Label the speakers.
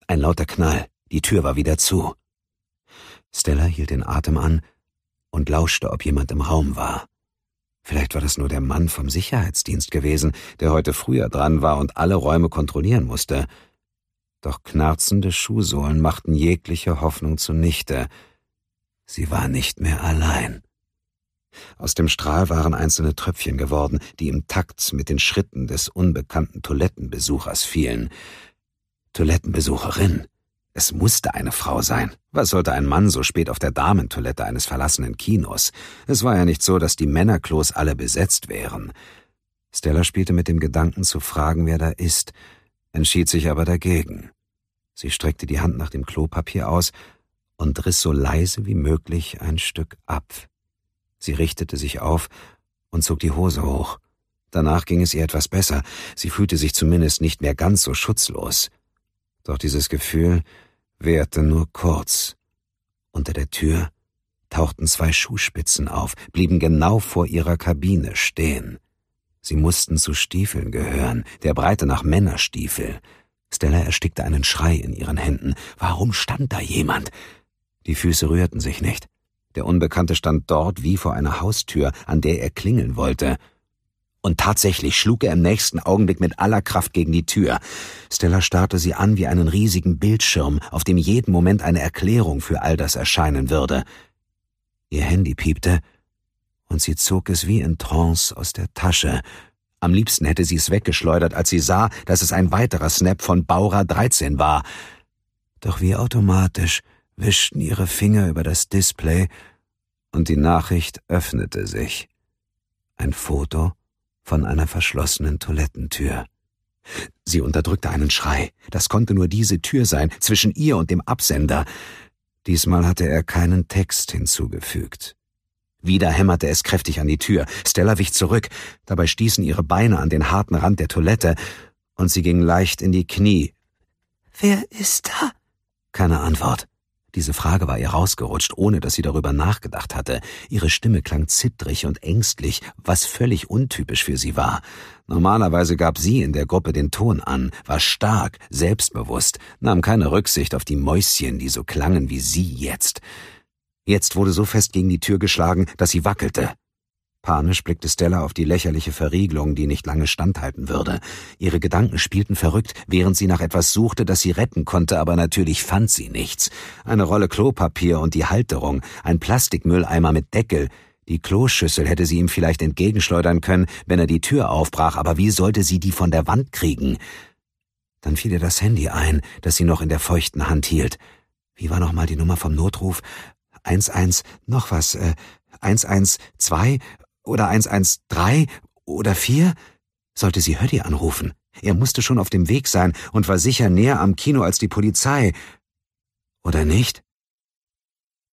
Speaker 1: Ein lauter Knall, die Tür war wieder zu. Stella hielt den Atem an und lauschte, ob jemand im Raum war. Vielleicht war das nur der Mann vom Sicherheitsdienst gewesen, der heute früher dran war und alle Räume kontrollieren musste. Doch knarzende Schuhsohlen machten jegliche Hoffnung zunichte. Sie war nicht mehr allein. Aus dem Strahl waren einzelne Tröpfchen geworden, die im Takt mit den Schritten des unbekannten Toilettenbesuchers fielen. Toilettenbesucherin. Es musste eine Frau sein. Was sollte ein Mann so spät auf der Damentoilette eines verlassenen Kinos? Es war ja nicht so, dass die Männerklos alle besetzt wären. Stella spielte mit dem Gedanken zu fragen, wer da ist, entschied sich aber dagegen. Sie streckte die Hand nach dem Klopapier aus und riss so leise wie möglich ein Stück ab. Sie richtete sich auf und zog die Hose hoch. Danach ging es ihr etwas besser. Sie fühlte sich zumindest nicht mehr ganz so schutzlos. Doch dieses Gefühl währte nur kurz. Unter der Tür tauchten 2 Schuhspitzen auf, blieben genau vor ihrer Kabine stehen. Sie mussten zu Stiefeln gehören, der Breite nach Männerstiefel. Stella erstickte einen Schrei in ihren Händen. Warum stand da jemand? Die Füße rührten sich nicht. Der Unbekannte stand dort wie vor einer Haustür, an der er klingeln wollte. Und tatsächlich schlug er im nächsten Augenblick mit aller Kraft gegen die Tür. Stella starrte sie an wie einen riesigen Bildschirm, auf dem jeden Moment eine Erklärung für all das erscheinen würde. Ihr Handy piepte, und sie zog es wie in Trance aus der Tasche. Am liebsten hätte sie es weggeschleudert, als sie sah, dass es ein weiterer Snap von Bauer 13 war. Doch wie automatisch wischten ihre Finger über das Display, und die Nachricht öffnete sich. Ein Foto von einer verschlossenen Toilettentür. Sie unterdrückte einen Schrei. Das konnte nur diese Tür sein, zwischen ihr und dem Absender. Diesmal hatte er keinen Text hinzugefügt. Wieder hämmerte es kräftig an die Tür. Stella wich zurück. Dabei stießen ihre Beine an den harten Rand der Toilette, und sie ging leicht in die Knie. »Wer ist da?« Keine Antwort. Diese Frage war ihr rausgerutscht, ohne dass sie darüber nachgedacht hatte. Ihre Stimme klang zittrig und ängstlich, was völlig untypisch für sie war. Normalerweise gab sie in der Gruppe den Ton an, war stark, selbstbewusst, nahm keine Rücksicht auf die Mäuschen, die so klangen wie sie jetzt. Jetzt wurde so fest gegen die Tür geschlagen, dass sie wackelte. Panisch blickte Stella auf die lächerliche Verriegelung, die nicht lange standhalten würde. Ihre Gedanken spielten verrückt, während sie nach etwas suchte, das sie retten konnte, aber natürlich fand sie nichts. Eine Rolle Klopapier und die Halterung, ein Plastikmülleimer mit Deckel. Die Kloschüssel hätte sie ihm vielleicht entgegenschleudern können, wenn er die Tür aufbrach, aber wie sollte sie die von der Wand kriegen? Dann fiel ihr das Handy ein, das sie noch in der feuchten Hand hielt. Wie war nochmal die Nummer vom Notruf? 11, noch was, 112... Oder 113 oder 4? Sollte sie Höddi anrufen? Er musste schon auf dem Weg sein und war sicher näher am Kino als die Polizei. Oder nicht?